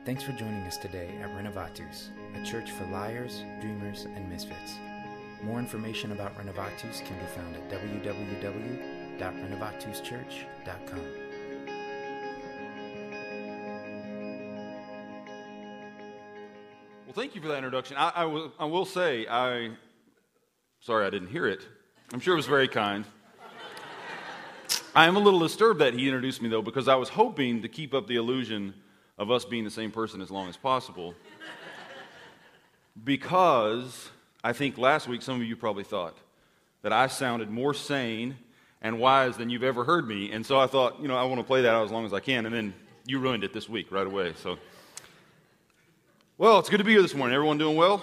Thanks for joining us today at Renovatus, a church for liars, dreamers, and misfits. More information about Renovatus can be found at www.renovatuschurch.com. Well, thank you for that introduction. I will say, sorry I didn't hear it. I'm sure it was very kind. I am a little disturbed that he introduced me, though, because I was hoping to keep up the illusion of us being the same person as long as possible. Because I think last week some of you probably thought that I sounded more sane and wise than you've ever heard me. And so I thought, I want to play that out as long as I can. And then you ruined it this week right away. So, well, it's good to be here this morning. Everyone doing well?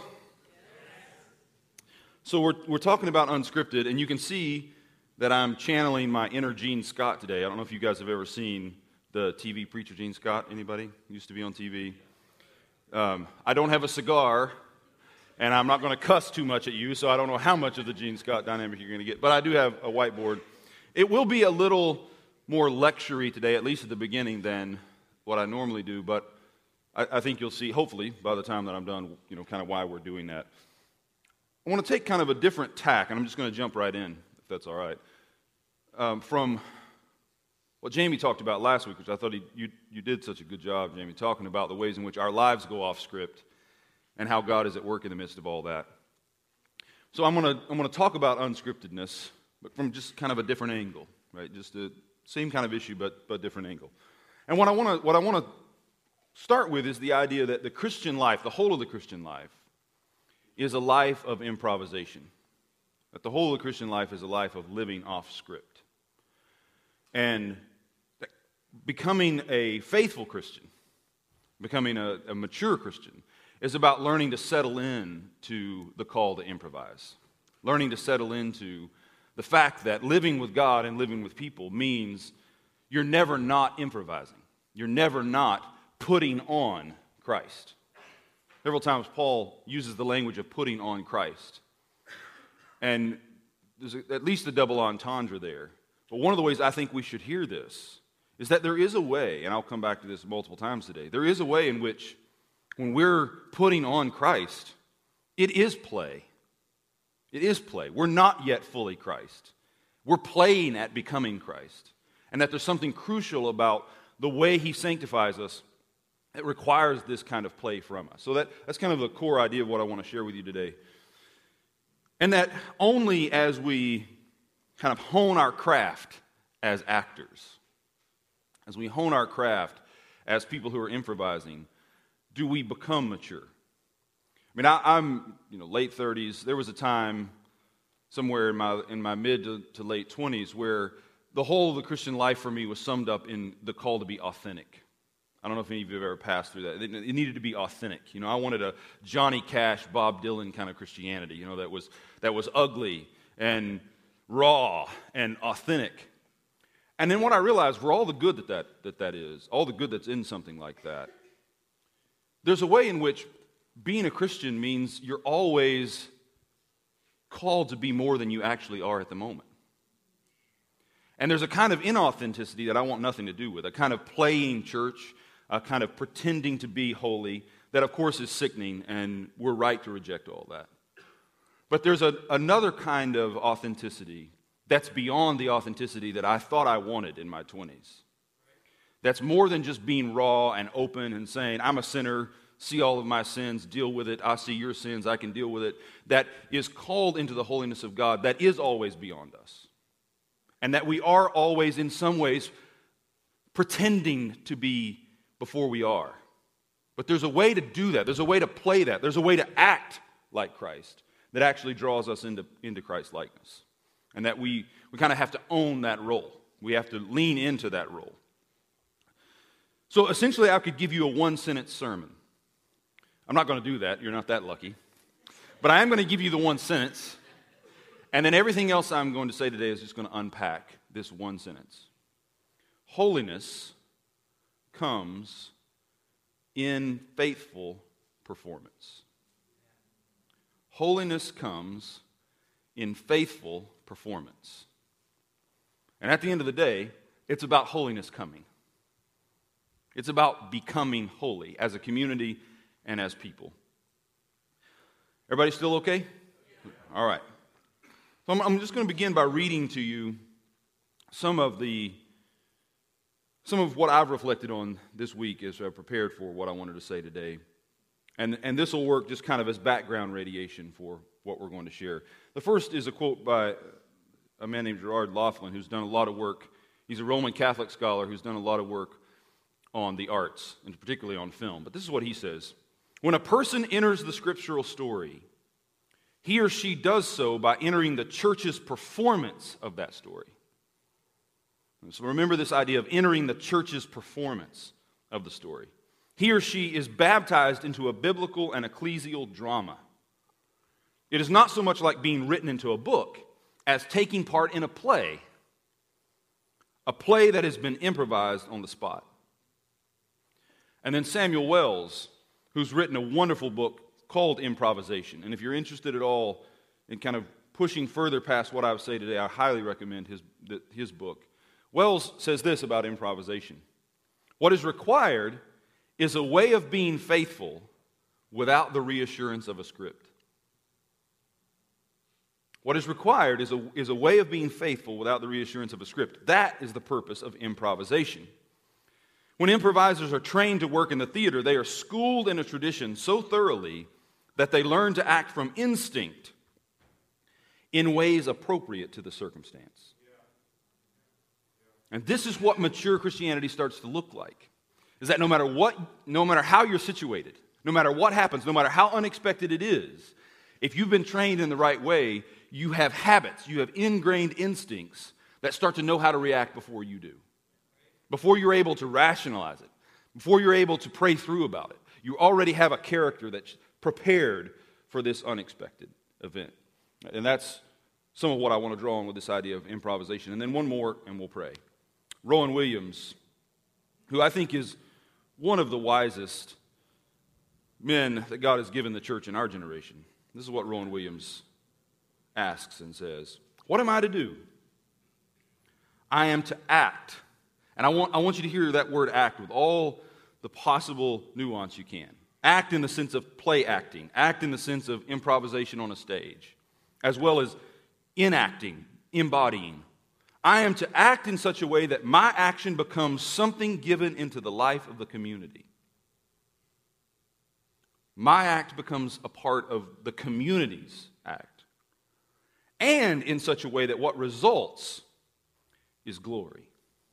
So we're talking about unscripted, and you can see that I'm channeling my inner Gene Scott today. I don't know if you guys have ever seen the TV preacher Gene Scott. Anybody? Used to be on TV. I don't have a cigar, and I'm not going to cuss too much at you, so I don't know how much of the Gene Scott dynamic you're going to get. But I do have a whiteboard. It will be a little more lecture-y today, at least at the beginning, than what I normally do. But I think you'll see, hopefully, by the time that I'm done, kind of why we're doing that. I want to take kind of a different tack, and I'm just going to jump right in, if that's all right. From what Jamie talked about last week, which I thought you did such a good job, Jamie, talking about the ways in which our lives go off script and how God is at work in the midst of all that. So I'm going to talk about unscriptedness, but from just kind of a different angle, right? Just the same kind of issue, but different angle. And what I want to start with is the idea that the Christian life, the whole of the Christian life, is a life of improvisation. That the whole of the Christian life is a life of living off script. And becoming a faithful Christian, becoming a mature Christian, is about learning to settle in to the call to improvise. Learning to settle into the fact that living with God and living with people means you're never not improvising. You're never not putting on Christ. Several times Paul uses the language of putting on Christ. And there's at least a double entendre there. But one of the ways I think we should hear this is that there is a way, and I'll come back to this multiple times today, there is a way in which when we're putting on Christ, it is play. It is play. We're not yet fully Christ. We're playing at becoming Christ. And that there's something crucial about the way He sanctifies us that requires this kind of play from us. So that's kind of the core idea of what I want to share with you today. And that only as we kind of hone our craft as actors, as we hone our craft as people who are improvising, do we become mature. I mean, I'm late 30s. There was a time somewhere in my mid to late 20s where the whole of the Christian life for me was summed up in the call to be authentic. I don't know if any of you have ever passed through that. It needed to be authentic. I wanted a Johnny Cash, Bob Dylan kind of Christianity, that was ugly and raw and authentic. And then what I realized, for all the good that is, all the good that's in something like that, there's a way in which being a Christian means you're always called to be more than you actually are at the moment. And there's a kind of inauthenticity that I want nothing to do with, a kind of playing church, a kind of pretending to be holy, that of course is sickening, and we're right to reject all that. But there's another kind of authenticity that's beyond the authenticity that I thought I wanted in my 20s. That's more than just being raw and open and saying, I'm a sinner, see all of my sins, deal with it, I see your sins, I can deal with it. That is called into the holiness of God that is always beyond us. And that we are always, in some ways, pretending to be before we are. But there's a way to do that. There's a way to play that. There's a way to act like Christ that actually draws us into Christ's likeness. And that we kind of have to own that role. We have to lean into that role. So essentially, I could give you a one-sentence sermon. I'm not going to do that. You're not that lucky. But I am going to give you the one sentence. And then everything else I'm going to say today is just going to unpack this one sentence. Holiness comes in faithful performance. Holiness comes in faithful performance. And at the end of the day, it's about holiness coming. It's about becoming holy as a community and as people. Everybody still okay? All right. So I'm just going to begin by reading to you some of what I've reflected on this week as I prepared for what I wanted to say today. And this will work just kind of as background radiation for what we're going to share. The first is a quote by a man named Gerard Laughlin, who's done a lot of work. He's a Roman Catholic scholar who's done a lot of work on the arts, and particularly on film. But this is what he says. When a person enters the scriptural story, he or she does so by entering the church's performance of that story. So remember this idea of entering the church's performance of the story. He or she is baptized into a biblical and ecclesial drama. It is not so much like being written into a book as taking part in a play that has been improvised on the spot. And then Samuel Wells, who's written a wonderful book called Improvisation. And if you're interested at all in kind of pushing further past what I would say today, I highly recommend his book. Wells says this about improvisation. What is required is a way of being faithful without the reassurance of a script. What is required is a way of being faithful without the reassurance of a script. That is the purpose of improvisation. When improvisers are trained to work in the theater, they are schooled in a tradition so thoroughly that they learn to act from instinct in ways appropriate to the circumstance. And this is what mature Christianity starts to look like. Is that no matter how you're situated, no matter what happens, no matter how unexpected it is, if you've been trained in the right way, you have habits, you have ingrained instincts that start to know how to react before you do. Before you're able to rationalize it, before you're able to pray through about it, you already have a character that's prepared for this unexpected event. And that's some of what I want to draw on with this idea of improvisation. And then one more, and we'll pray. Rowan Williams, who I think is one of the wisest men that God has given the church in our generation. This is what Rowan Williams asks and says, "What am I to do? I am to act." And I want you to hear that word act with all the possible nuance you can. Act in the sense of play acting. Act in the sense of improvisation on a stage. As well as enacting, embodying. I am to act in such a way that my action becomes something given into the life of the community. My act becomes a part of the community's act. And in such a way that what results is glory.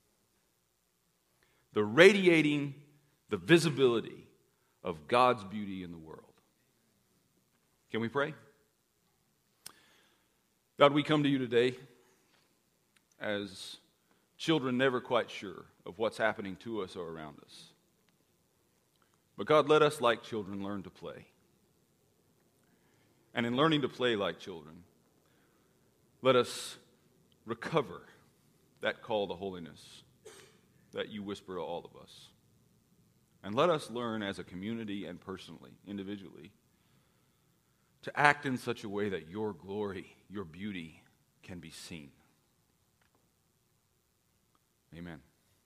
The radiating, the visibility of God's beauty in the world. Can we pray? God, we come to you today as children never quite sure of what's happening to us or around us. But God, let us, like children, learn to play. And in learning to play like children, let us recover that call to holiness that you whisper to all of us. And let us learn as a community and personally, individually, to act in such a way that your glory, your beauty can be seen. Amen.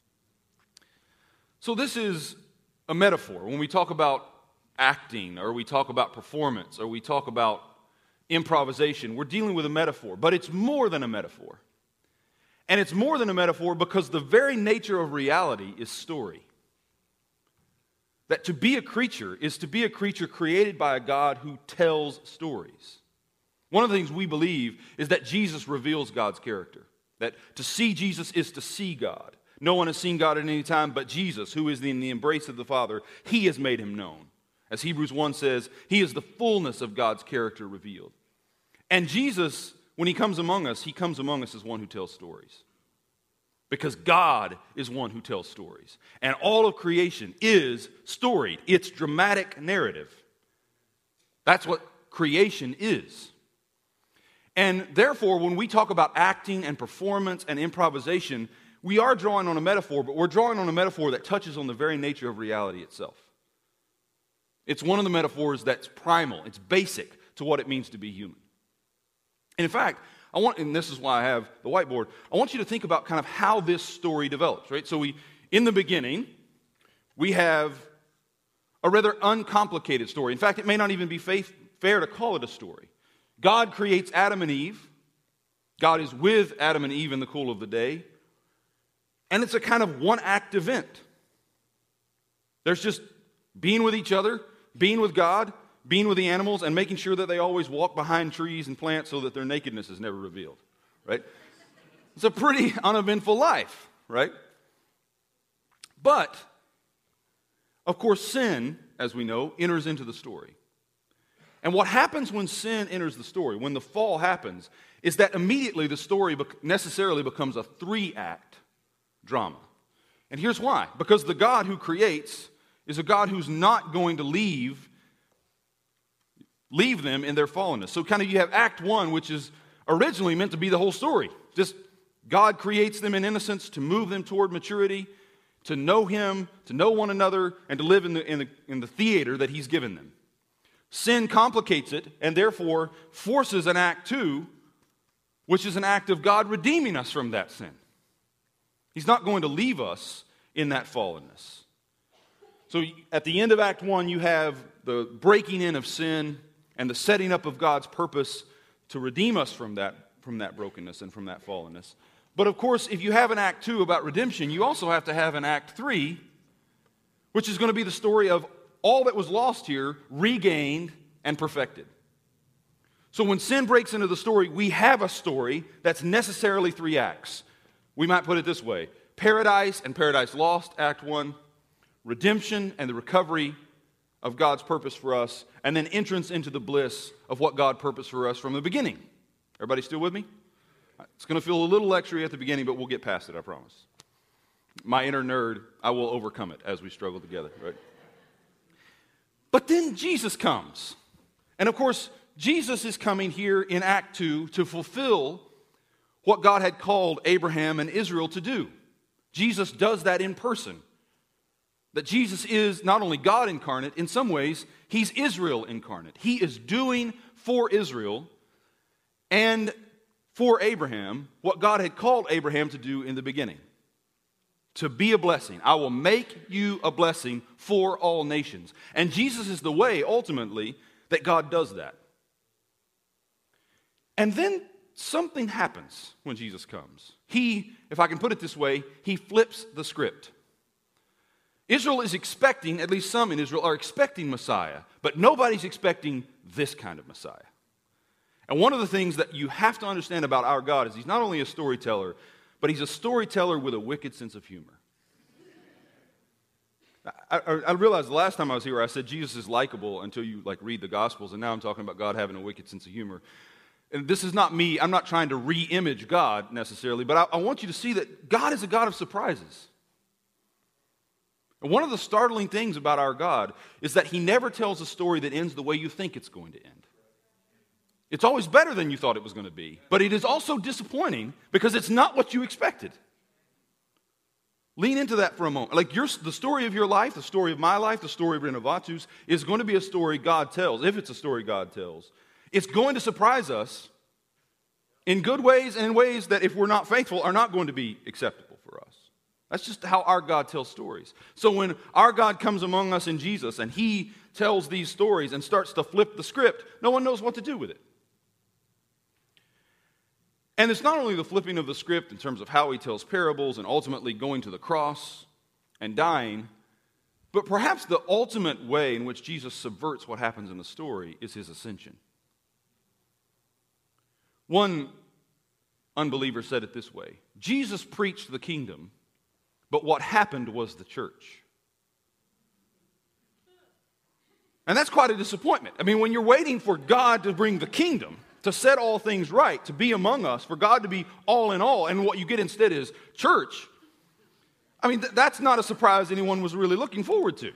So this is a metaphor. When we talk about acting, or we talk about performance, or we talk about improvisation, we're dealing with a metaphor. But it's more than a metaphor. And it's more than a metaphor because the very nature of reality is story. That to be a creature is to be a creature created by a God who tells stories. One of the things we believe is that Jesus reveals God's character. That to see Jesus is to see God. No one has seen God at any time but Jesus, who is in the embrace of the Father. He has made him known. As Hebrews 1 says, he is the fullness of God's character revealed. And Jesus, when he comes among us as one who tells stories. Because God is one who tells stories. And all of creation is storied. It's dramatic narrative. That's what creation is. And therefore, when we talk about acting and performance and improvisation, we are drawing on a metaphor, but we're drawing on a metaphor that touches on the very nature of reality itself. It's one of the metaphors that's primal. It's basic to what it means to be human. And in fact, and this is why I have the whiteboard, I want you to think about kind of how this story develops, right? So in the beginning, we have a rather uncomplicated story. In fact, it may not even be fair to call it a story. God creates Adam and Eve. God is with Adam and Eve in the cool of the day. And it's a kind of one-act event. There's just being with each other, being with God, being with the animals, and making sure that they always walk behind trees and plants so that their nakedness is never revealed, right? It's a pretty uneventful life, right? But, of course, sin, as we know, enters into the story. And what happens when sin enters the story, when the fall happens, is that immediately the story necessarily becomes a 3-act drama. And here's why. Because the God who creates is a God who's not going to leave them in their fallenness. So kind of you have Act 1, which is originally meant to be the whole story. Just God creates them in innocence to move them toward maturity, to know Him, to know one another, and to live in the theater that He's given them. Sin complicates it, and therefore forces an Act 2, which is an act of God redeeming us from that sin. He's not going to leave us in that fallenness. So at the end of Act 1, you have the breaking in of sin and the setting up of God's purpose to redeem us from that brokenness and from that fallenness. But of course, if you have an Act 2 about redemption, you also have to have an Act 3, which is going to be the story of all that was lost here, regained and perfected. So when sin breaks into the story, we have a story that's necessarily 3 acts. We might put it this way: paradise and paradise lost, Act 1, redemption and the recovery of God's purpose for us, and then entrance into the bliss of what God purposed for us from the beginning. Everybody still with me? It's going to feel a little lectury at the beginning, but we'll get past it, I promise. My inner nerd, I will overcome it as we struggle together, right? But then Jesus comes. And of course, Jesus is coming here in Act 2 to fulfill what God had called Abraham and Israel to do. Jesus does that in person. That Jesus is not only God incarnate, in some ways, He's Israel incarnate. He is doing for Israel and for Abraham what God had called Abraham to do in the beginning. To be a blessing. I will make you a blessing for all nations. And Jesus is the way, ultimately, that God does that. And then something happens when Jesus comes. He, if I can put it this way, He flips the script. Israel is expecting, at least some in Israel are expecting Messiah, but nobody's expecting this kind of Messiah. And one of the things that you have to understand about our God is He's not only a storyteller, but He's a storyteller with a wicked sense of humor. I realized the last time I was here, I said Jesus is likable until you read the Gospels, and now I'm talking about God having a wicked sense of humor. And this is not me, I'm not trying to re-image God necessarily, but I want you to see that God is a God of surprises. And one of the startling things about our God is that He never tells a story that ends the way you think it's going to end. It's always better than you thought it was going to be, but it is also disappointing because it's not what you expected. Lean into that for a moment. The story of your life, the story of my life, the story of Renovatus is going to be a story God tells, if it's a story God tells. It's going to surprise us in good ways and in ways that, if we're not faithful, are not going to be acceptable for us. That's just how our God tells stories. So when our God comes among us in Jesus and He tells these stories and starts to flip the script, no one knows what to do with it. And it's not only the flipping of the script in terms of how He tells parables and ultimately going to the cross and dying, but perhaps the ultimate way in which Jesus subverts what happens in the story is His ascension. One unbeliever said it this way: Jesus preached the kingdom, but what happened was the church. And that's quite a disappointment. I mean, when you're waiting for God to bring the kingdom, to set all things right, to be among us, for God to be all in all, and what you get instead is church, I mean, that's not a surprise anyone was really looking forward to.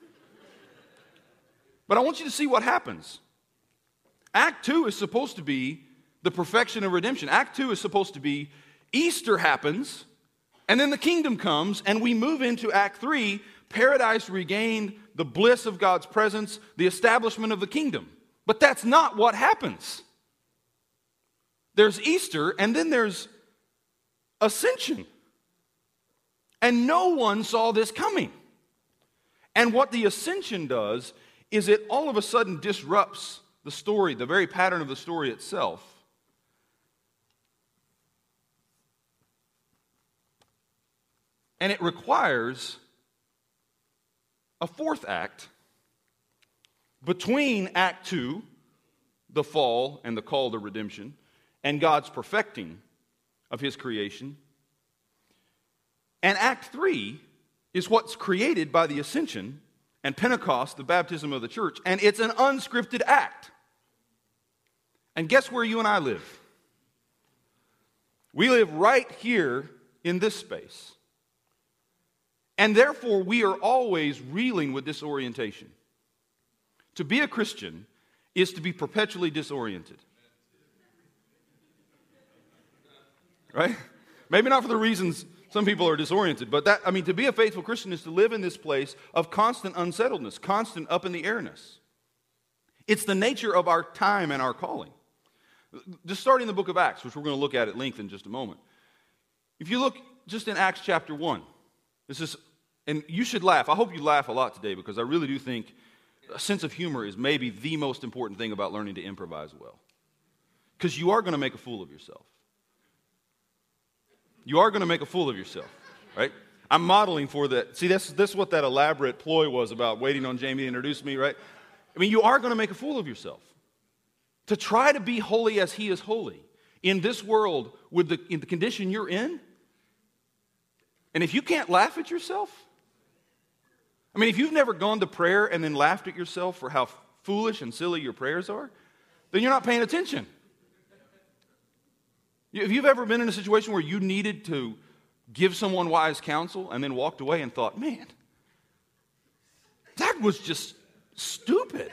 But I want you to see what happens. Act 2 is supposed to be the perfection of redemption. Act 2 is supposed to be Easter happens, and then the kingdom comes, and we move into Act 3, paradise regained, the bliss of God's presence, the establishment of the kingdom. But that's not what happens. There's Easter, and then there's ascension. And no one saw this coming. And what the ascension does is it all of a sudden disrupts the story, the very pattern of the story itself. And it requires a fourth act between Act 2, the fall and the call to redemption, and God's perfecting of his creation. And Act 3 is what's created by the ascension and Pentecost, the baptism of the church, and it's an unscripted act. And guess where you and I live? We live right here in this space. And therefore, we are always reeling with disorientation. To be a Christian is to be perpetually disoriented. Right? Maybe not for the reasons some people are disoriented, but to be a faithful Christian is to live in this place of constant unsettledness, constant up in the airness. It's the nature of our time and our calling. Just starting the book of Acts, which we're going to look at length in just a moment. If you look just in Acts chapter 1, and you should laugh. I hope you laugh a lot today because I really do think a sense of humor is maybe the most important thing about learning to improvise well. Because you are going to make a fool of yourself. You are going to make a fool of yourself, right? I'm modeling for that. See, this is what that elaborate ploy was about, waiting on Jamie to introduce me, right? I mean, you are going to make a fool of yourself. To try to be holy as he is holy in this world in the condition you're in, and if you can't laugh at yourself, I mean, if you've never gone to prayer and then laughed at yourself for how foolish and silly your prayers are, then you're not paying attention. If you've ever been in a situation where you needed to give someone wise counsel and then walked away and thought, man, that was just stupid.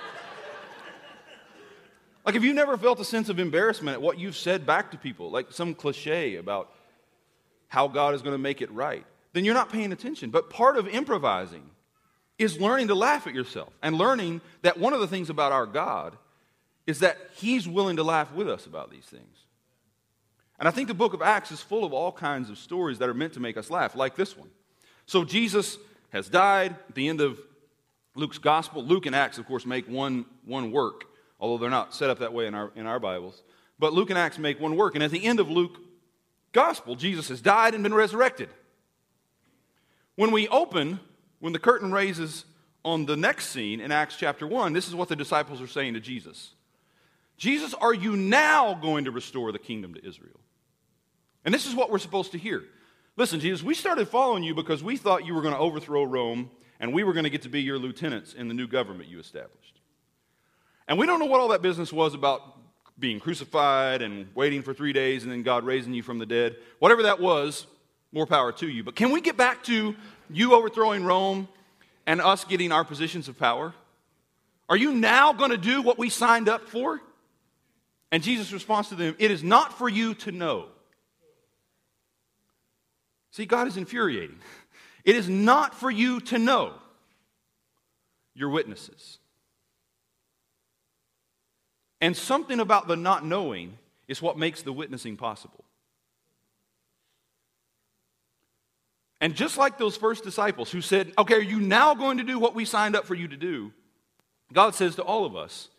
Like if you've never felt a sense of embarrassment at what you've said back to people, like some cliche about how God is going to make it right, then you're not paying attention. But part of improvising is learning to laugh at yourself and learning that one of the things about our God is that he's willing to laugh with us about these things. And I think the book of Acts is full of all kinds of stories that are meant to make us laugh, like this one. So Jesus has died. At the end of Luke's gospel, Luke and Acts, of course, make one work, although they're not set up that way in our Bibles. But Luke and Acts make one work. And at the end of Luke's gospel, Jesus has died and been resurrected. When the curtain raises on the next scene in Acts chapter 1, this is what the disciples are saying to Jesus. Jesus, are you now going to restore the kingdom to Israel? And this is what we're supposed to hear. Listen, Jesus, we started following you because we thought you were going to overthrow Rome and we were going to get to be your lieutenants in the new government you established. And we don't know what all that business was about being crucified and waiting for 3 days and then God raising you from the dead. Whatever that was, more power to you. But can we get back to you overthrowing Rome and us getting our positions of power? Are you now going to do what we signed up for? And Jesus responds to them, it is not for you to know. See, God is infuriating. It is not for you to know. You're witnesses. And something about the not knowing is what makes the witnessing possible. And just like those first disciples who said, okay, are you now going to do what we signed up for you to do? God says to all of us,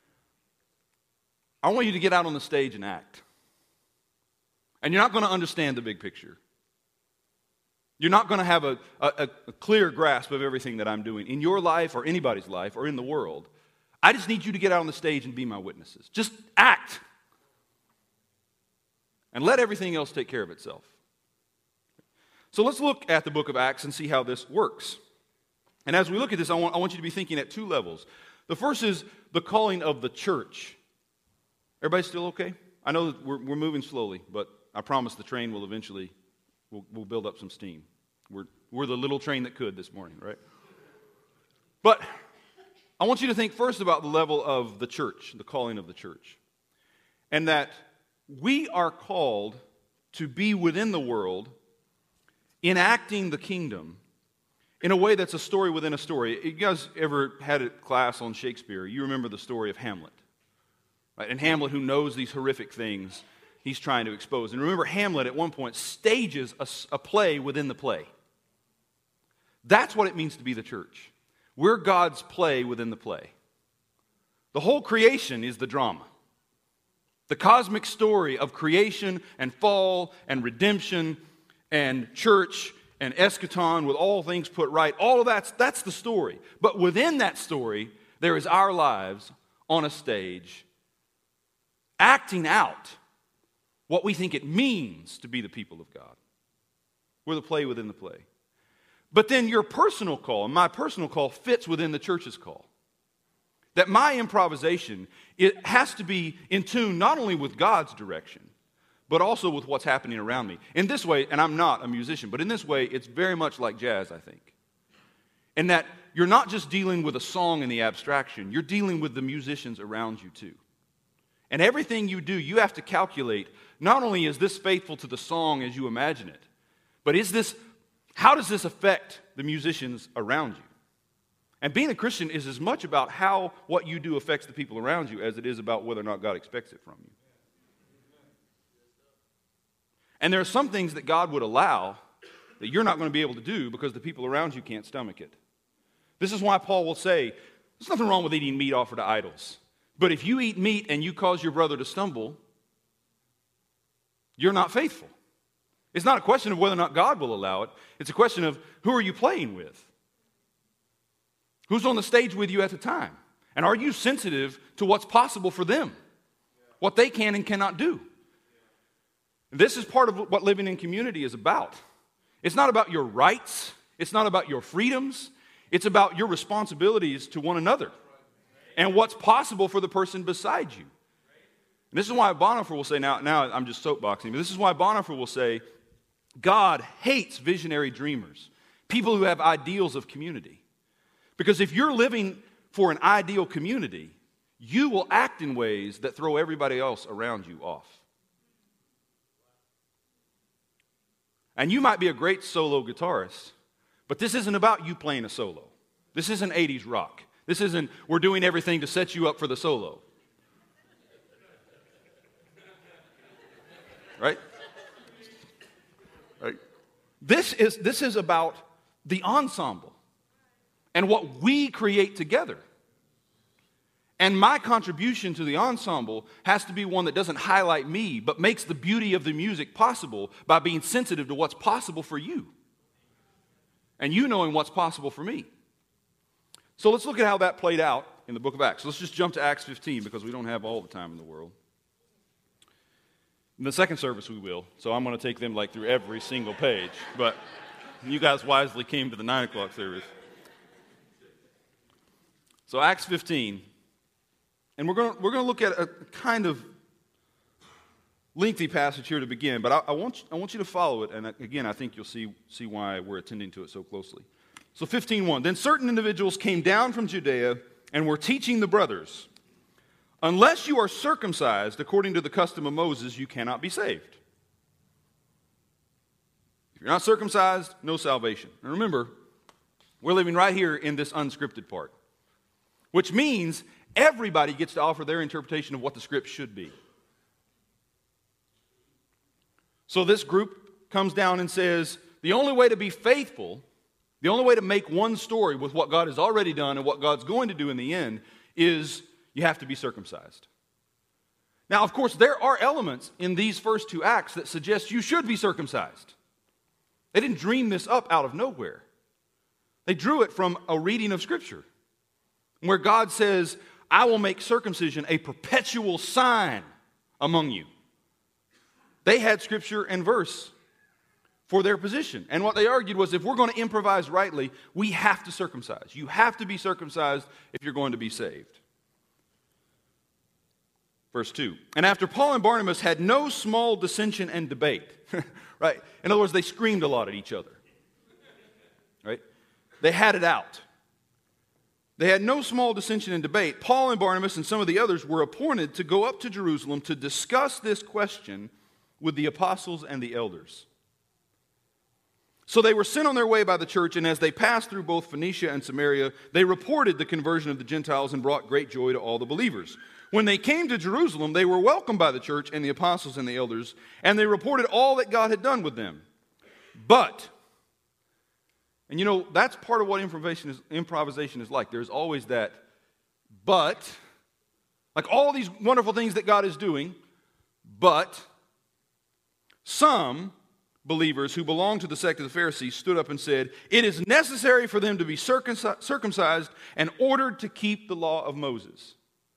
I want you to get out on the stage and act. And you're not going to understand the big picture. You're not going to have a clear grasp of everything that I'm doing in your life or anybody's life or in the world. I just need you to get out on the stage and be my witnesses. Just act. And let everything else take care of itself. So let's look at the book of Acts and see how this works. And as we look at this, I want you to be thinking at two levels. The first is the calling of the church. Everybody still okay? I know that we're moving slowly, but I promise the train will eventually we'll build up some steam. We're the little train that could this morning, right? But I want you to think first about the level of the church, the calling of the church. And that we are called to be within the world, enacting the kingdom in a way that's a story within a story. You guys ever had a class on Shakespeare? You remember the story of Hamlet. Right? And Hamlet, who knows these horrific things he's trying to expose. And remember, Hamlet at one point stages a play within the play. That's what it means to be the church. We're God's play within the play. The whole creation is the drama. The cosmic story of creation and fall and redemption and church and eschaton with all things put right, all of that's the story. But within that story, there is our lives on a stage acting out what we think it means to be the people of God. We're the play within the play. But then your personal call and my personal call fits within the church's call. That my improvisation, it has to be in tune not only with God's direction, but also with what's happening around me. In this way, and I'm not a musician, but in this way, it's very much like jazz, I think. In that you're not just dealing with a song in the abstraction, you're dealing with the musicians around you too. And everything you do, you have to calculate, not only is this faithful to the song as you imagine it, but how does this affect the musicians around you? And being a Christian is as much about how what you do affects the people around you as it is about whether or not God expects it from you. And there are some things that God would allow that you're not going to be able to do because the people around you can't stomach it. This is why Paul will say, there's nothing wrong with eating meat offered to idols. But if you eat meat and you cause your brother to stumble, you're not faithful. It's not a question of whether or not God will allow it. It's a question of who are you playing with? Who's on the stage with you at the time? And are you sensitive to what's possible for them? What they can and cannot do? This is part of what living in community is about. It's not about your rights. It's not about your freedoms. It's about your responsibilities to one another and what's possible for the person beside you. And this is why Bonhoeffer will say, now I'm just soapboxing, but this is why Bonhoeffer will say, God hates visionary dreamers, people who have ideals of community. Because if you're living for an ideal community, you will act in ways that throw everybody else around you off. And you might be a great solo guitarist, but this isn't about you playing a solo. This isn't 80s rock. This isn't, we're doing everything to set you up for the solo. Right? Right? This is about the ensemble and what we create together. And my contribution to the ensemble has to be one that doesn't highlight me, but makes the beauty of the music possible by being sensitive to what's possible for you. And you knowing what's possible for me. So let's look at how that played out in the book of Acts. Let's just jump to Acts 15 because we don't have all the time in the world. In the second service we will, so I'm going to take them like through every single page. But you guys wisely came to the 9 o'clock service. So Acts 15. And we're going to look at a kind of lengthy passage here to begin, but I want you to follow it, and again, I think you'll see why we're attending to it so closely. So 15:1, then certain individuals came down from Judea and were teaching the brothers, unless you are circumcised according to the custom of Moses, you cannot be saved. If you're not circumcised, no salvation. And remember, we're living right here in this unscripted part, which means everybody gets to offer their interpretation of what the script should be. So this group comes down and says, the only way to be faithful, the only way to make one story with what God has already done and what God's going to do in the end is you have to be circumcised. Now, of course, there are elements in these first two acts that suggest you should be circumcised. They didn't dream this up out of nowhere. They drew it from a reading of Scripture where God says, I will make circumcision a perpetual sign among you. They had scripture and verse for their position. And what they argued was if we're going to improvise rightly, we have to circumcise. You have to be circumcised if you're going to be saved. Verse 2. And after Paul and Barnabas had no small dissension and debate, right? In other words, they screamed a lot at each other. Right? They had it out. They had no small dissension and debate. Paul and Barnabas and some of the others were appointed to go up to Jerusalem to discuss this question with the apostles and the elders. So they were sent on their way by the church, and as they passed through both Phoenicia and Samaria, they reported the conversion of the Gentiles and brought great joy to all the believers. When they came to Jerusalem, they were welcomed by the church and the apostles and the elders, and they reported all that God had done with them. But And that's part of what improvisation is like. There's always that but, like all these wonderful things that God is doing, but some believers who belonged to the sect of the Pharisees stood up and said, it is necessary for them to be circumcised and ordered to keep the law of Moses.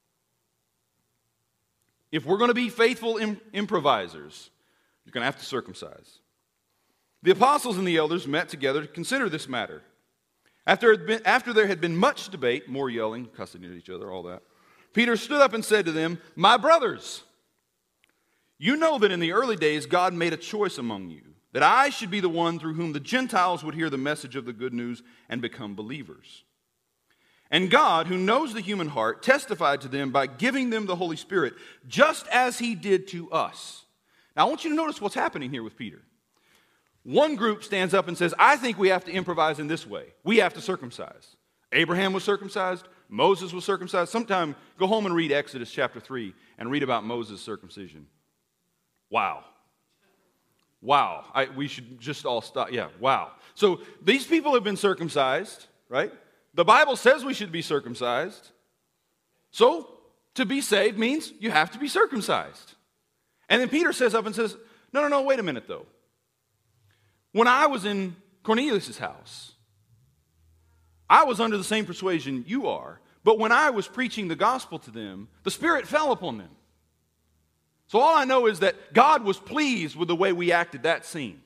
If we're going to be faithful improvisers, you're going to have to circumcise. The apostles and the elders met together to consider this matter. After there had been much debate, more yelling, cussing at each other, all that, Peter stood up and said to them, my brothers, you know that in the early days God made a choice among you, that I should be the one through whom the Gentiles would hear the message of the good news and become believers. And God, who knows the human heart, testified to them by giving them the Holy Spirit, just as he did to us. Now I want you to notice what's happening here with Peter. One group stands up and says, I think we have to improvise in this way. We have to circumcise. Abraham was circumcised. Moses was circumcised. Sometime go home and read Exodus chapter 3 and read about Moses' circumcision. Wow. We should just all stop. Yeah, wow. So these people have been circumcised, right? The Bible says we should be circumcised. So to be saved means you have to be circumcised. And then Peter says up and says, no, wait a minute though. When I was in Cornelius' house, I was under the same persuasion you are, but when I was preaching the gospel to them, the Spirit fell upon them. So all I know is that God was pleased with the way we acted that scene.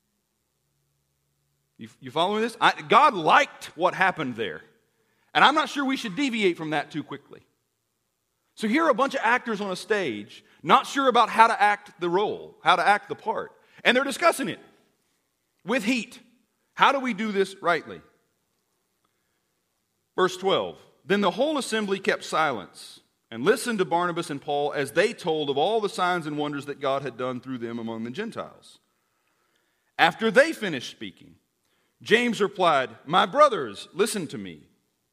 You following this? God liked what happened there. And I'm not sure we should deviate from that too quickly. So here are a bunch of actors on a stage, not sure about how to act the role, how to act the part. And they're discussing it with heat. How do we do this rightly? Verse 12, then the whole assembly kept silence and listened to Barnabas and Paul as they told of all the signs and wonders that God had done through them among the Gentiles. After they finished speaking, James replied, my brothers, listen to me.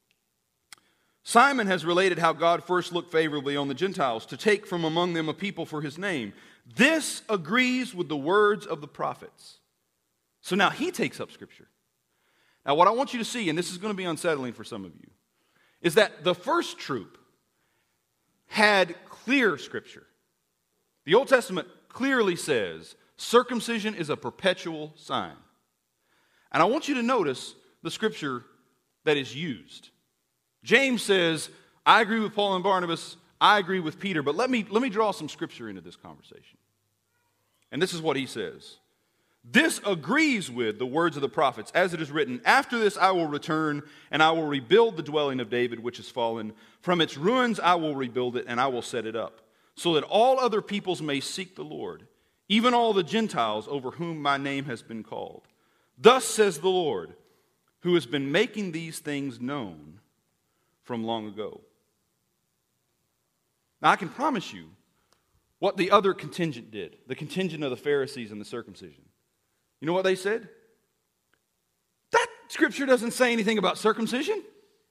Simon has related how God first looked favorably on the Gentiles to take from among them a people for his name. This agrees with the words of the prophets. So now he takes up Scripture. Now what I want you to see, and this is going to be unsettling for some of you, is that the first troop had clear Scripture. The Old Testament clearly says circumcision is a perpetual sign. And I want you to notice the Scripture that is used. James says, I agree with Paul and Barnabas, I agree with Peter, but let me draw some Scripture into this conversation. And this is what he says. This agrees with the words of the prophets, as it is written, after this I will return, and I will rebuild the dwelling of David, which is fallen. From its ruins I will rebuild it, and I will set it up, so that all other peoples may seek the Lord, even all the Gentiles over whom my name has been called. Thus says the Lord, who has been making these things known from long ago. Now I can promise you what the other contingent did, the contingent of the Pharisees and the circumcision. You know what they said? That Scripture doesn't say anything about circumcision.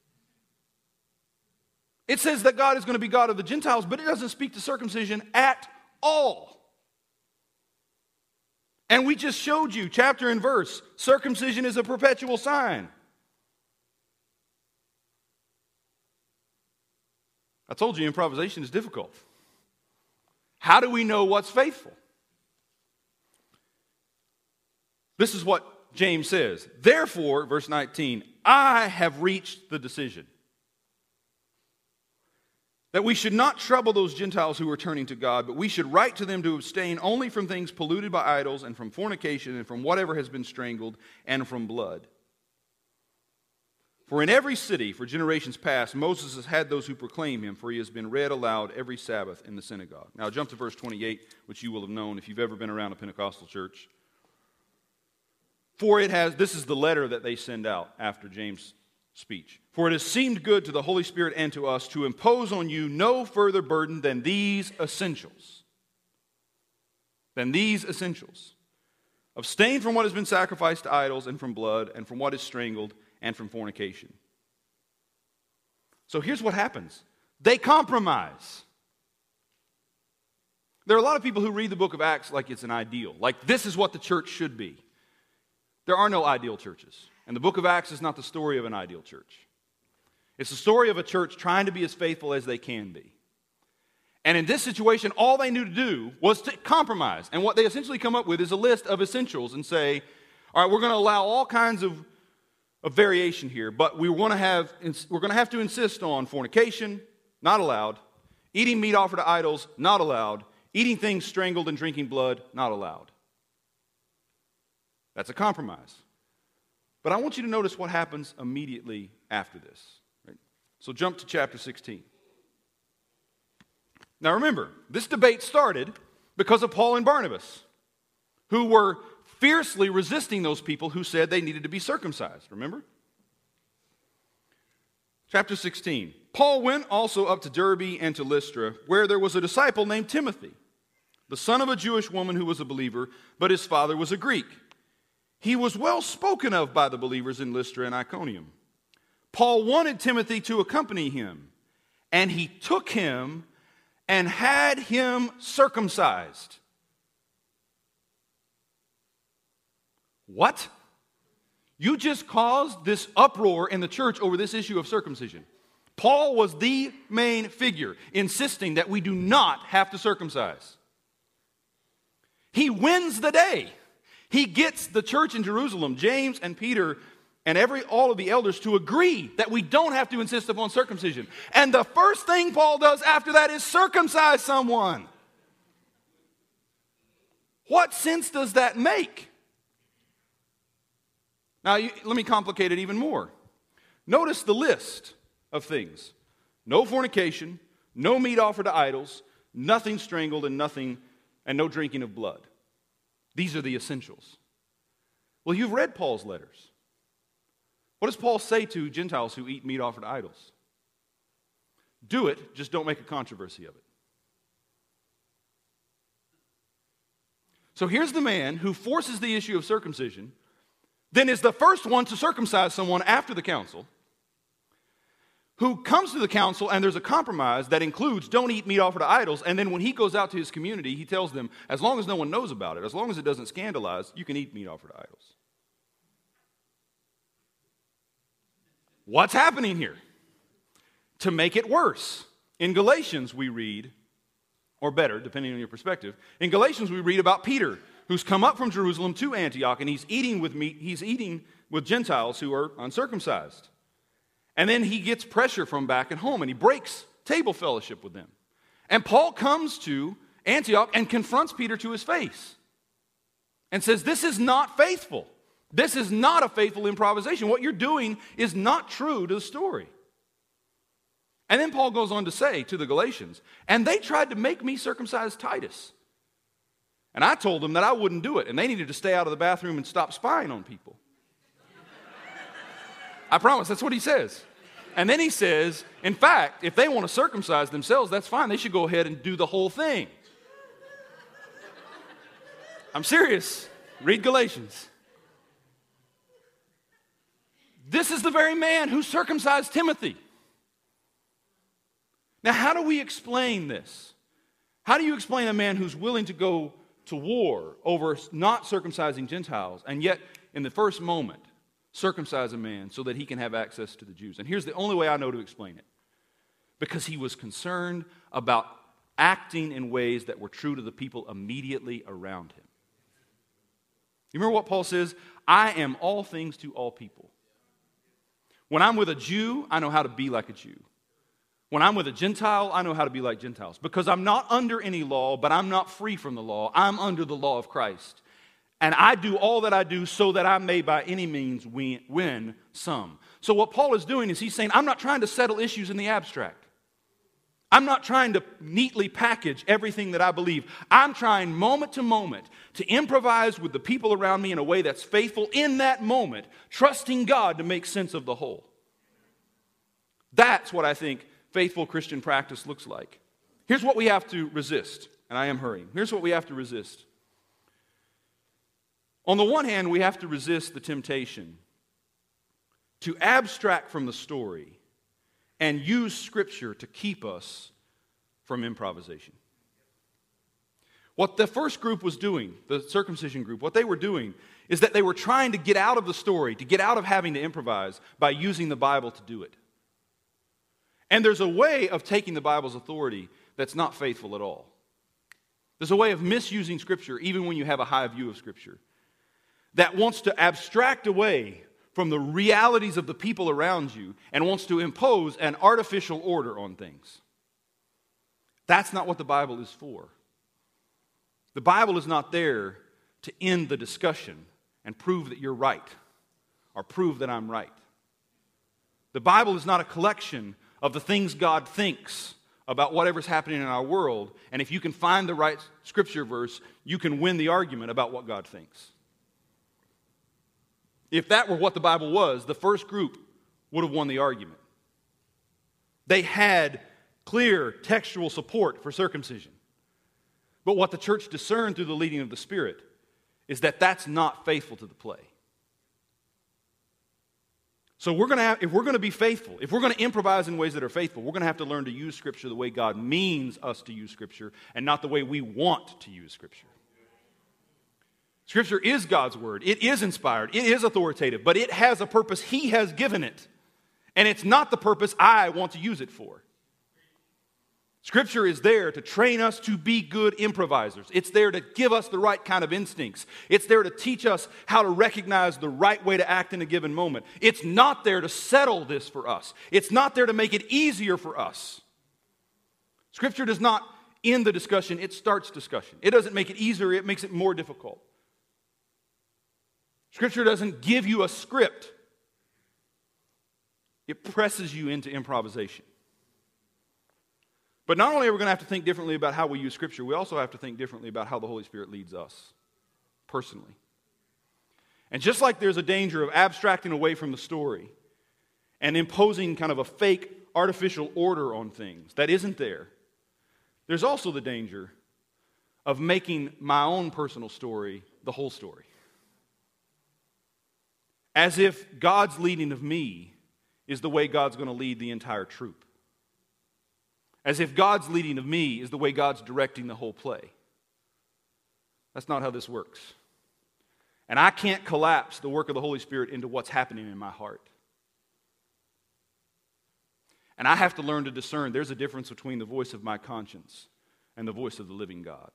It says that God is going to be God of the Gentiles, but it doesn't speak to circumcision at all. And we just showed you, chapter and verse, circumcision is a perpetual sign. I told you improvisation is difficult. How do we know what's faithful? This is what James says. Therefore, verse 19, I have reached the decision that we should not trouble those Gentiles who are turning to God, but we should write to them to abstain only from things polluted by idols and from fornication and from whatever has been strangled and from blood. For in every city, for generations past, Moses has had those who proclaim him, for he has been read aloud every Sabbath in the synagogue. Now jump to verse 28, which you will have known if you've ever been around a Pentecostal church. For it has, this is the letter that they send out after James' speech. For it has seemed good to the Holy Spirit and to us to impose on you no further burden than these essentials. Abstain from what has been sacrificed to idols and from blood and from what is strangled and from fornication. So here's what happens. They compromise. There are a lot of people who read the book of Acts like it's an ideal. Like this is what the church should be. There are no ideal churches. And the book of Acts is not the story of an ideal church. It's the story of a church trying to be as faithful as they can be. And in this situation, all they knew to do was to compromise. And what they essentially come up with is a list of essentials and say, all right, we're going to allow all kinds of variation here, but we're going to have to insist on fornication, not allowed, eating meat offered to idols, not allowed, eating things strangled and drinking blood, not allowed. That's a compromise. But I want you to notice what happens immediately after this. Right? So jump to chapter 16. Now remember, this debate started because of Paul and Barnabas, who were fiercely resisting those people who said they needed to be circumcised. Remember? Chapter 16. Paul went also up to Derbe and to Lystra, where there was a disciple named Timothy, the son of a Jewish woman who was a believer, but his father was a Greek. He was well spoken of by the believers in Lystra and Iconium. Paul wanted Timothy to accompany him, and he took him and had him circumcised. What? You just caused this uproar in the church over this issue of circumcision. Paul was the main figure, insisting that we do not have to circumcise. He wins the day. He gets the church in Jerusalem, James and Peter, and all of the elders to agree that we don't have to insist upon circumcision. And the first thing Paul does after that is circumcise someone. What sense does that make? Now, let me complicate it even more. Notice the list of things. No fornication, no meat offered to idols, nothing strangled, and no drinking of blood. These are the essentials. Well, you've read Paul's letters. What does Paul say to Gentiles who eat meat offered to idols? Do it, just don't make a controversy of it. So here's the man who forces the issue of circumcision, then is the first one to circumcise someone after the council, who comes to the council and there's a compromise that includes don't eat meat offered to idols, and then when he goes out to his community, he tells them, as long as no one knows about it, as long as it doesn't scandalize, you can eat meat offered to idols. What's happening here? To make it worse, in Galatians we read, or better, depending on your perspective, in Galatians we read about Peter, who's come up from Jerusalem to Antioch, and he's eating with Gentiles who are uncircumcised. And then he gets pressure from back at home, and he breaks table fellowship with them. And Paul comes to Antioch and confronts Peter to his face and says, this is not faithful. This is not a faithful improvisation. What you're doing is not true to the story. And then Paul goes on to say to the Galatians, and they tried to make me circumcise Titus. And I told them that I wouldn't do it, and they needed to stay out of the bathroom and stop spying on people. I promise, that's what he says. And then he says, in fact, if they want to circumcise themselves, that's fine. They should go ahead and do the whole thing. I'm serious. Read Galatians. This is the very man who circumcised Timothy. Now, how do we explain this? How do you explain a man who's willing to go to war over not circumcising Gentiles, and yet, in the first moment, circumcise a man so that he can have access to the Jews? And here's the only way I know to explain it. Because he was concerned about acting in ways that were true to the people immediately around him. You remember what Paul says? I am all things to all people. When I'm with a Jew, I know how to be like a Jew. When I'm with a Gentile, I know how to be like Gentiles. Because I'm not under any law, but I'm not free from the law. I'm under the law of Christ. And I do all that I do so that I may by any means win some. So what Paul is doing is he's saying, I'm not trying to settle issues in the abstract. I'm not trying to neatly package everything that I believe. I'm trying moment to moment to improvise with the people around me in a way that's faithful in that moment, trusting God to make sense of the whole. That's what I think faithful Christian practice looks like. Here's what we have to resist, and I am hurrying. Here's what we have to resist. On the one hand, we have to resist the temptation to abstract from the story and use Scripture to keep us from improvisation. What the first group was doing, the circumcision group, what they were doing is that they were trying to get out of the story, to get out of having to improvise by using the Bible to do it. And there's a way of taking the Bible's authority that's not faithful at all. There's a way of misusing Scripture, even when you have a high view of Scripture, that wants to abstract away from the realities of the people around you and wants to impose an artificial order on things. That's not what the Bible is for. The Bible is not there to end the discussion and prove that you're right or prove that I'm right. The Bible is not a collection of the things God thinks about whatever's happening in our world, and if you can find the right Scripture verse, you can win the argument about what God thinks. If that were what the Bible was, the first group would have won the argument. They had clear textual support for circumcision. But what the church discerned through the leading of the Spirit is that that's not faithful to the play. So if we're going to be faithful, if we're going to improvise in ways that are faithful, we're going to have to learn to use Scripture the way God means us to use Scripture and not the way we want to use Scripture. Scripture is God's Word. It is inspired. It is authoritative. But it has a purpose He has given it. And it's not the purpose I want to use it for. Scripture is there to train us to be good improvisers. It's there to give us the right kind of instincts. It's there to teach us how to recognize the right way to act in a given moment. It's not there to settle this for us. It's not there to make it easier for us. Scripture does not end the discussion, it starts discussion. It doesn't make it easier, it makes it more difficult. Scripture doesn't give you a script. It presses you into improvisation. But not only are we going to have to think differently about how we use Scripture, we also have to think differently about how the Holy Spirit leads us personally. And just like there's a danger of abstracting away from the story and imposing kind of a fake, artificial order on things that isn't there, there's also the danger of making my own personal story the whole story. As if God's leading of me is the way God's going to lead the entire troop. As if God's leading of me is the way God's directing the whole play. That's not how this works. And I can't collapse the work of the Holy Spirit into what's happening in my heart. And I have to learn to discern there's a difference between the voice of my conscience and the voice of the living God.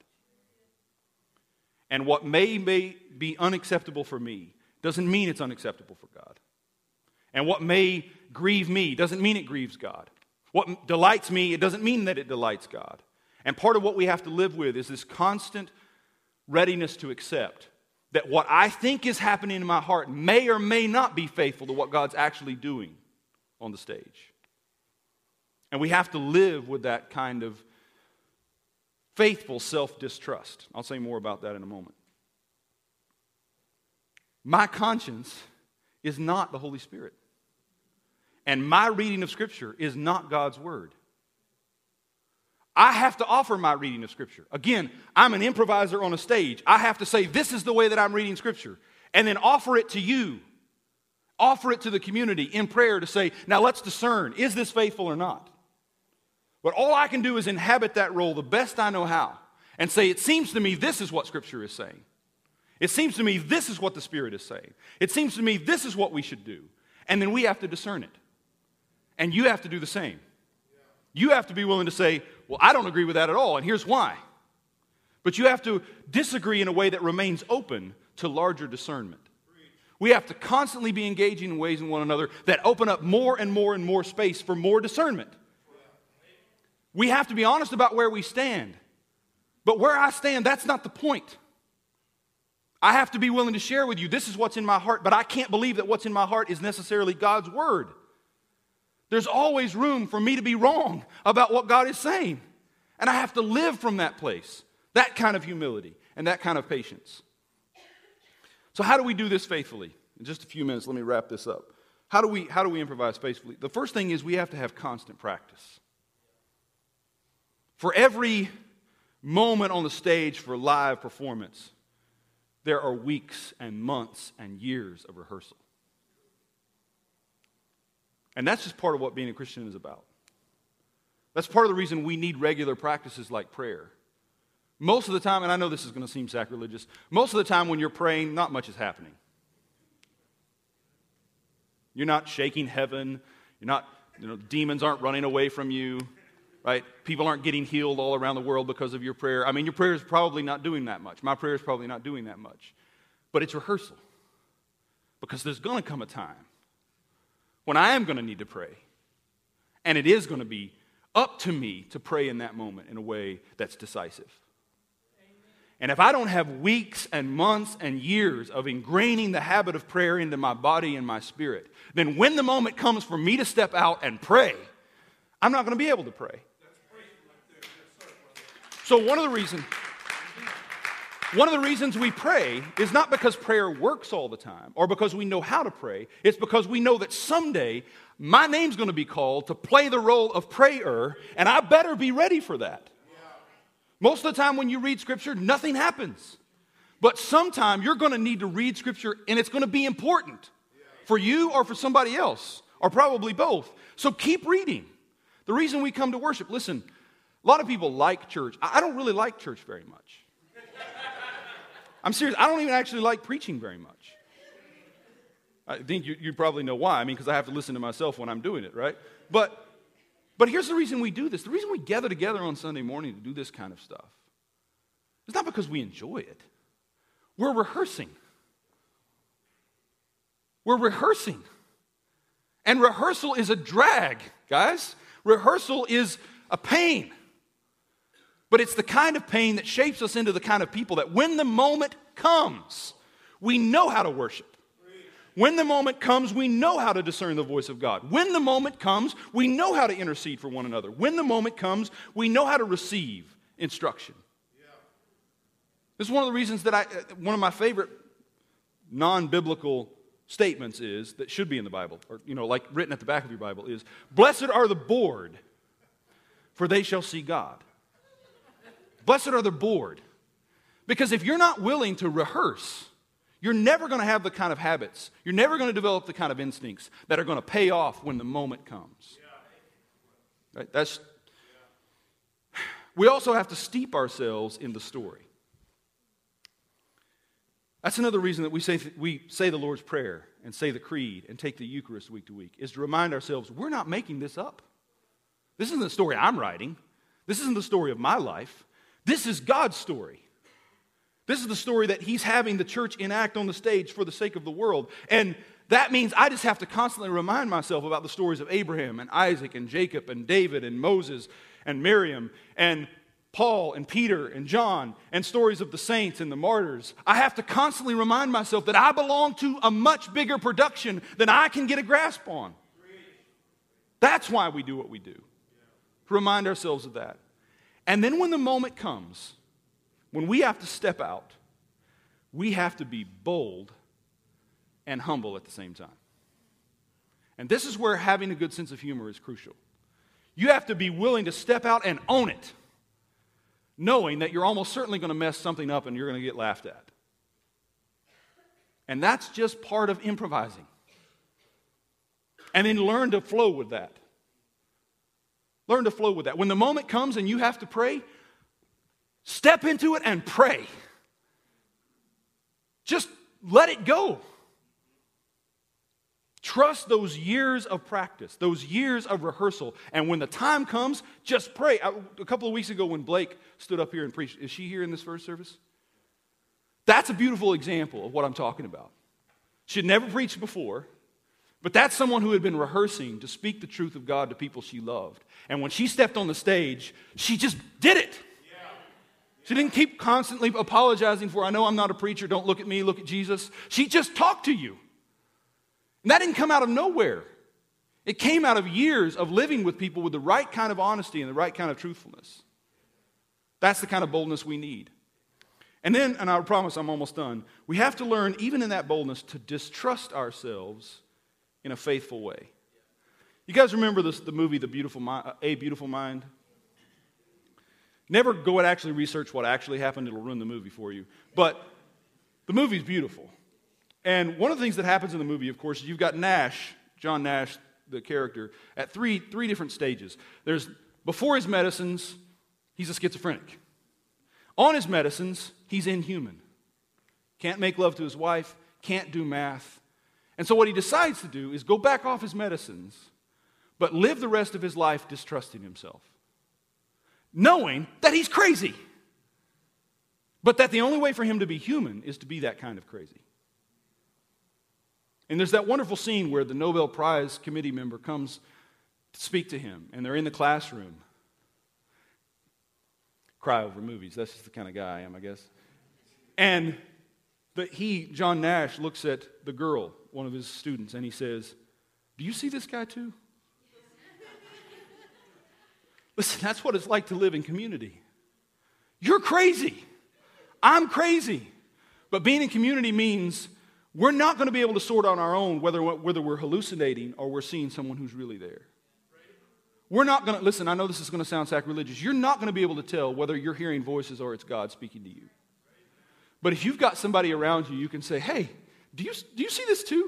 And what may be unacceptable for me doesn't mean it's unacceptable for God. And what may grieve me doesn't mean it grieves God. What delights me, it doesn't mean that it delights God. And part of what we have to live with is this constant readiness to accept that what I think is happening in my heart may or may not be faithful to what God's actually doing on the stage. And we have to live with that kind of faithful self-distrust. I'll say more about that in a moment. My conscience is not the Holy Spirit. And my reading of Scripture is not God's Word. I have to offer my reading of Scripture. Again, I'm an improviser on a stage. I have to say, this is the way that I'm reading Scripture. And then offer it to you. Offer it to the community in prayer to say, now let's discern, is this faithful or not? But all I can do is inhabit that role the best I know how. And say, it seems to me this is what Scripture is saying. It seems to me this is what the Spirit is saying. It seems to me this is what we should do. And then we have to discern it. And you have to do the same. You have to be willing to say, well, I don't agree with that at all, and here's why. But you have to disagree in a way that remains open to larger discernment. We have to constantly be engaging in ways in one another that open up more and more and more space for more discernment. We have to be honest about where we stand. But where I stand, that's not the point. I have to be willing to share with you, this is what's in my heart, but I can't believe that what's in my heart is necessarily God's Word. There's always room for me to be wrong about what God is saying. And I have to live from that place, that kind of humility and that kind of patience. So how do we do this faithfully? In just a few minutes, let me wrap this up. How do we improvise faithfully? The first thing is we have to have constant practice. For every moment on the stage for live performance, there are weeks and months and years of rehearsal. And that's just part of what being a Christian is about. That's part of the reason we need regular practices like prayer. most of the time, and I know this is going to seem sacrilegious, most of the time when you're praying, not much is happening. You're not shaking heaven. You're not, demons aren't running away from you, right? People aren't getting healed all around the world because of your prayer. I mean, your prayer is probably not doing that much. My prayer is probably not doing that much. But it's rehearsal. Because there's going to come a time when I am going to need to pray. And it is going to be up to me to pray in that moment in a way that's decisive. And if I don't have weeks and months and years of ingraining the habit of prayer into my body and my spirit, then when the moment comes for me to step out and pray, I'm not going to be able to pray. So one of the reasons we pray is not because prayer works all the time or because we know how to pray. It's because we know that someday my name's going to be called to play the role of prayer, and I better be ready for that. Most of the time when you read Scripture, nothing happens. But sometime you're going to need to read Scripture, and it's going to be important for you or for somebody else, or probably both. So keep reading. The reason we come to worship, listen, a lot of people like church. I don't really like church very much. I'm serious. I don't even actually like preaching very much. I think you probably know why. I mean, because I have to listen to myself when I'm doing it, right? But here's the reason we do this. The reason we gather together on Sunday morning to do this kind of stuff is not because we enjoy it. We're rehearsing. We're rehearsing. And rehearsal is a drag, guys. Rehearsal is a pain. But it's the kind of pain that shapes us into the kind of people that when the moment comes, we know how to worship. When the moment comes, we know how to discern the voice of God. When the moment comes, we know how to intercede for one another. When the moment comes, we know how to receive instruction. This is one of the reasons that one of my favorite non-biblical statements is, that should be in the Bible, or, like written at the back of your Bible, is, "Blessed are the bored, for they shall see God." Blessed are the bored. Because if you're not willing to rehearse, you're never going to have the kind of habits, you're never going to develop the kind of instincts that are going to pay off when the moment comes. Right? We also have to steep ourselves in the story. That's another reason that we say the Lord's Prayer and say the Creed and take the Eucharist week to week, is to remind ourselves we're not making this up. This isn't the story I'm writing. This isn't the story of my life. This is God's story. This is the story that He's having the church enact on the stage for the sake of the world. And that means I just have to constantly remind myself about the stories of Abraham and Isaac and Jacob and David and Moses and Miriam and Paul and Peter and John and stories of the saints and the martyrs. I have to constantly remind myself that I belong to a much bigger production than I can get a grasp on. That's why we do what we do. To remind ourselves of that. And then when the moment comes, when we have to step out, we have to be bold and humble at the same time. And this is where having a good sense of humor is crucial. You have to be willing to step out and own it, knowing that you're almost certainly going to mess something up and you're going to get laughed at. And that's just part of improvising. And then learn to flow with that. Learn to flow with that. When the moment comes and you have to pray, step into it and pray. Just let it go. Trust those years of practice, those years of rehearsal. And when the time comes, just pray. A couple of weeks ago when Blake stood up here and preached, is she here in this first service? That's a beautiful example of what I'm talking about. She had never preached before, but that's someone who had been rehearsing to speak the truth of God to people she loved. And when she stepped on the stage, she just did it. She didn't keep constantly apologizing for, I know I'm not a preacher, don't look at me, look at Jesus. She just talked to you. And that didn't come out of nowhere. It came out of years of living with people with the right kind of honesty and the right kind of truthfulness. That's the kind of boldness we need. And then, and I promise I'm almost done, we have to learn, even in that boldness, to distrust ourselves in a faithful way. You guys remember the movie A Beautiful Mind? Never go and actually research what actually happened. It'll ruin the movie for you. But the movie's beautiful. And one of the things that happens in the movie, of course, is you've got Nash, John Nash, the character, at three different stages. There's, before his medicines, he's a schizophrenic. On his medicines, he's inhuman. Can't make love to his wife, can't do math. And so what he decides to do is go back off his medicines, but live the rest of his life distrusting himself, knowing that he's crazy, but that the only way for him to be human is to be that kind of crazy. And there's that wonderful scene where the Nobel Prize committee member comes to speak to him, and they're in the classroom. Cry over movies. That's just the kind of guy I am, I guess. And John Nash, looks at the girl, one of his students, and he says, "Do you see this guy too?" Listen, that's what it's like to live in community. You're crazy. I'm crazy. But being in community means we're not going to be able to sort on our own whether we're hallucinating or we're seeing someone who's really there. We're not going to, listen, I know this is going to sound sacrilegious. You're not going to be able to tell whether you're hearing voices or it's God speaking to you. But if you've got somebody around you, you can say, "Hey, do you see this too?"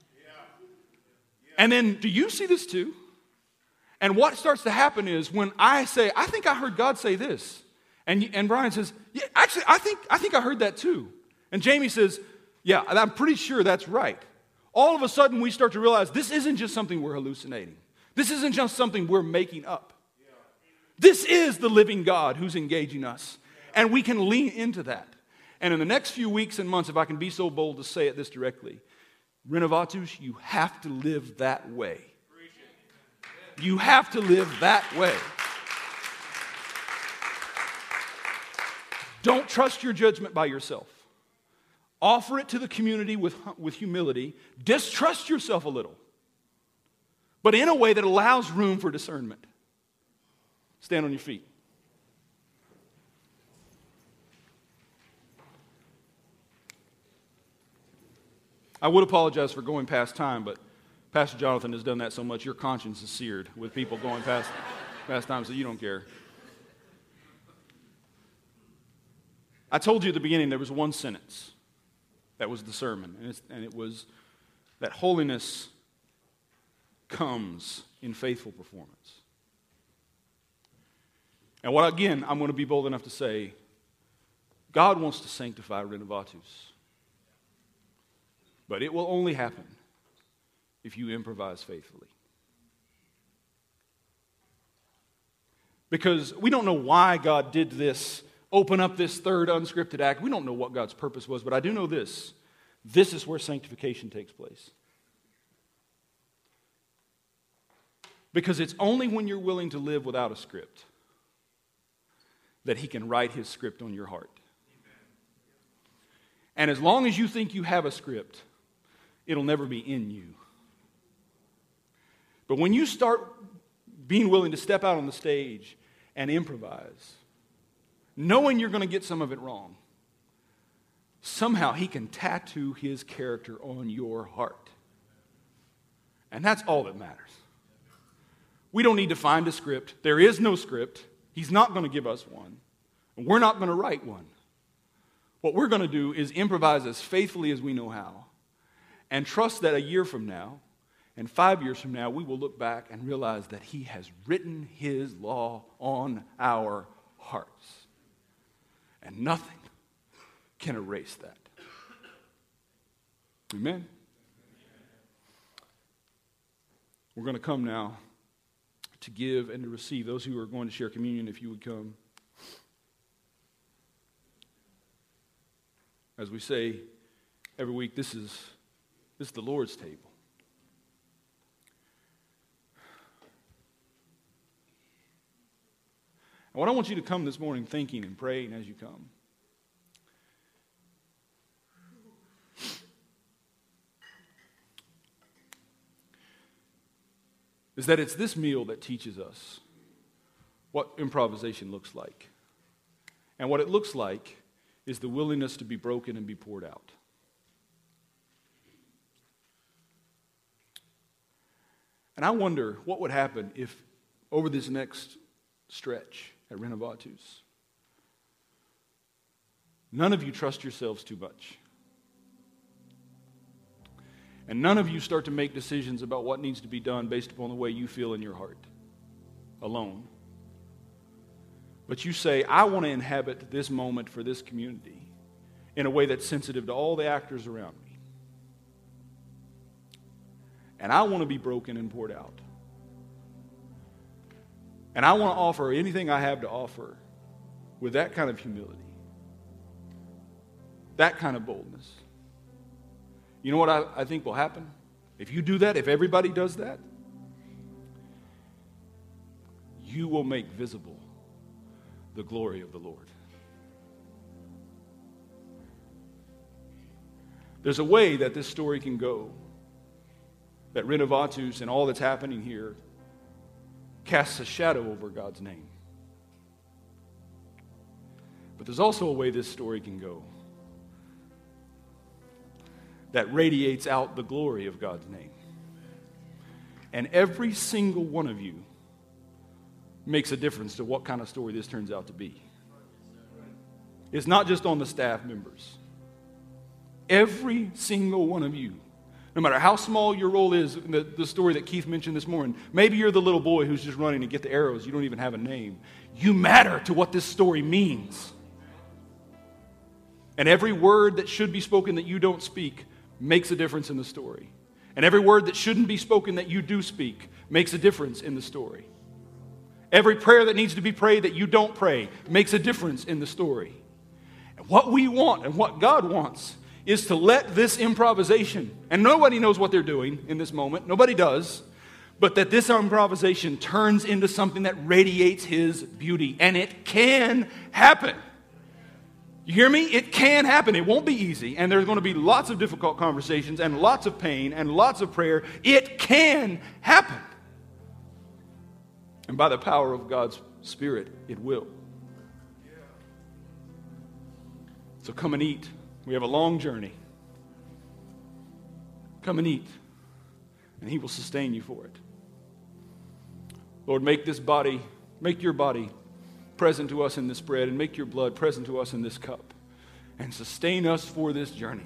And then, "Do you see this too?" And what starts to happen is when I say, "I think I heard God say this," and Brian says, "Yeah, actually, I think I heard that too," and Jamie says, "Yeah, I'm pretty sure that's right." All of a sudden, we start to realize this isn't just something we're hallucinating. This isn't just something we're making up. This is the living God who's engaging us, and we can lean into that. And in the next few weeks and months, if I can be so bold to say it this directly, Renovatus, you have to live that way. You have to live that way. Don't trust your judgment by yourself. Offer it to the community with humility. Distrust yourself a little, but in a way that allows room for discernment. Stand on your feet. I would apologize for going past time, but Pastor Jonathan has done that so much, your conscience is seared with people going past time, so you don't care. I told you at the beginning there was one sentence that was the sermon, and it was that holiness comes in faithful performance. And again, I'm going to be bold enough to say, God wants to sanctify Renovatus. But it will only happen if you improvise faithfully. Because we don't know why God did this, open up this third unscripted act. We don't know what God's purpose was, but I do know this. This is where sanctification takes place. Because it's only when you're willing to live without a script that He can write His script on your heart. And as long as you think you have a script, it'll never be in you. But when you start being willing to step out on the stage and improvise, knowing you're going to get some of it wrong, somehow He can tattoo His character on your heart. And that's all that matters. We don't need to find a script. There is no script. He's not going to give us one. And we're not going to write one. What we're going to do is improvise as faithfully as we know how, and trust that a year from now and 5 years from now, we will look back and realize that He has written His law on our hearts. And nothing can erase that. Amen? We're going to come now to give and to receive. Those who are going to share communion, if you would come. As we say every week, this is the Lord's table. And what I want you to come this morning thinking and praying as you come is that it's this meal that teaches us what improvisation looks like. And what it looks like is the willingness to be broken and be poured out. And I wonder what would happen if over this next stretch at Renovatus, none of you trust yourselves too much. And none of you start to make decisions about what needs to be done based upon the way you feel in your heart, alone. But you say, I want to inhabit this moment for this community in a way that's sensitive to all the actors around me. And I want to be broken and poured out. And I want to offer anything I have to offer with that kind of humility, that kind of boldness. You know what I think will happen? If you do that, if everybody does that, you will make visible the glory of the Lord. There's a way that this story can go, that Renovatus and all that's happening here casts a shadow over God's name. But there's also a way this story can go that radiates out the glory of God's name. And every single one of you makes a difference to what kind of story this turns out to be. It's not just on the staff members. Every single one of you, no matter how small your role is, the story that Keith mentioned this morning, maybe you're the little boy who's just running to get the arrows, you don't even have a name. You matter to what this story means. And every word that should be spoken that you don't speak makes a difference in the story. And every word that shouldn't be spoken that you do speak makes a difference in the story. Every prayer that needs to be prayed that you don't pray makes a difference in the story. And what we want and what God wants is to let this improvisation, and nobody knows what they're doing in this moment, nobody does, but that this improvisation turns into something that radiates His beauty. And it can happen. You hear me? It can happen. It won't be easy, and there's going to be lots of difficult conversations and lots of pain and lots of prayer. It can happen. And by the power of God's Spirit, it will. So come and eat. We have a long journey. Come and eat, and He will sustain you for it. Lord, make your body present to us in this bread, and make your blood present to us in this cup, and sustain us for this journey.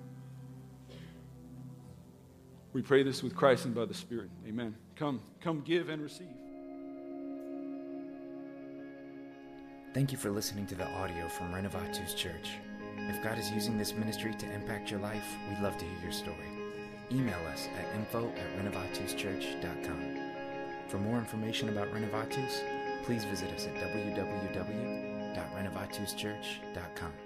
We pray this with Christ and by the Spirit. Amen. Come give and receive. Thank you for listening to the audio from Renovatus Church. If God is using this ministry to impact your life, we'd love to hear your story. Email us at info@renovatuschurch.com. For more information about Renovatus, please visit us at www.renovatuschurch.com.